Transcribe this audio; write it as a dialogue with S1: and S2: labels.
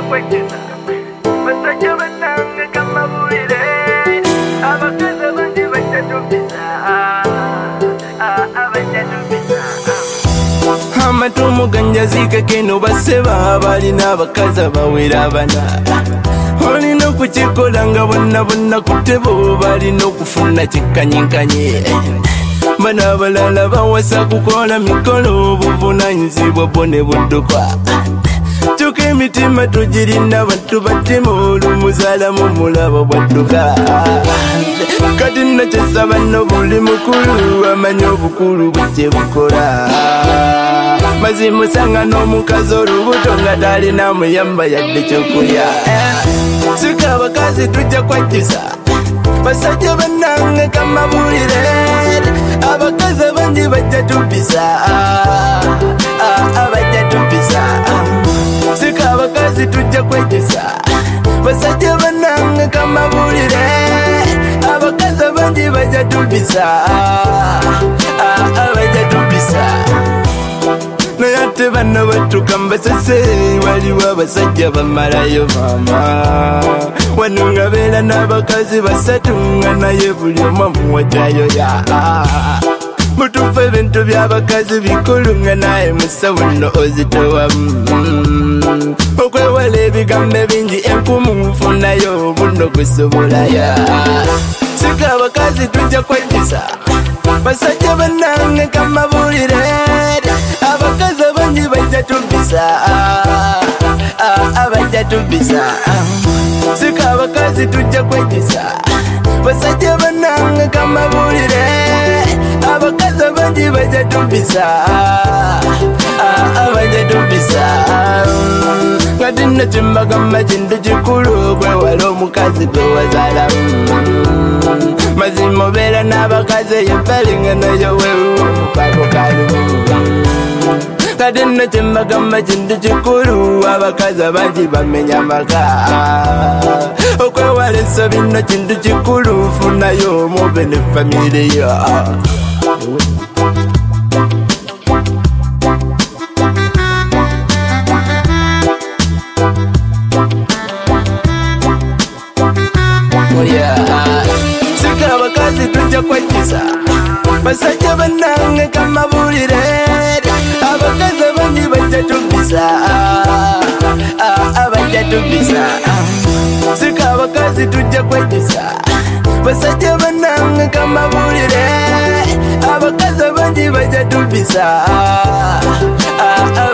S1: kwekeza basajja bannange kamabulire abakazi bangi bajjatumbisa abajjatumbisa amatumu ganjazike keno baseba balina abakazi abawera bana olina okukikola nga bonna bonna kutebo balina okufuna kikanyikanye bano abalala bawasa kukola mikolo obuvunanyizibwa bwo ne budduka tuka emitima tugirina bantu batema olumuzaalamu mulaba bwadduka kati nakyesaba nno buli mukulu amanye obukulu bwekye bukola mazima osanga n'omukazi olubuto nga talina muyamba yadde kyokulya sika abakazi tujja kwajjusa basajja bannange kamabulire abakazi bangi bajja tumpisa abajja tumpisa sika abakazi tujja kwejjusa basajja bannange kamabulire abakazi bangi bajja tumpisa abajja tumpisa naye ate bano batuka mbasese waliwo abasajja bamalayo mama wano nga beera n'abakazi basatu nga naye buli omu amuwajayo ya mutuufu ebintu by'abakazi bikulu nga naye musawo nno ozitowamu okwewala ebigambo ebingi enkumu nfunayo buno gusobolayo sika abakazi tujja kwejjusa basajja bannange kamabulire abakazi bangi bajja tumpisa abajja tumpisa sika abakazi tujja kwejjusa basajja bannange kamabulire abakazi bangi bajja tumpisa abajja tumpisa kati nno kimbagamba kintu kikulu okwewala omukazi gwe wazaalamu mazima obeera n'abakazi eyebbali nga nayo weewo omukago kalumu kati nno kimbagamba kintu kikulu abakazi abangi bamenya amaka okwewala ensobi nno kintu kikulu nfunayo omube ne famire yo sika abakazi tujja kwejjusa basajja bannange kamabulire abakazi bangi bajja tumpisa abajja tumpisa sika abakazi tujja kwejjusa basajja bannange kamabulire abakazi bangi bajja tumpisa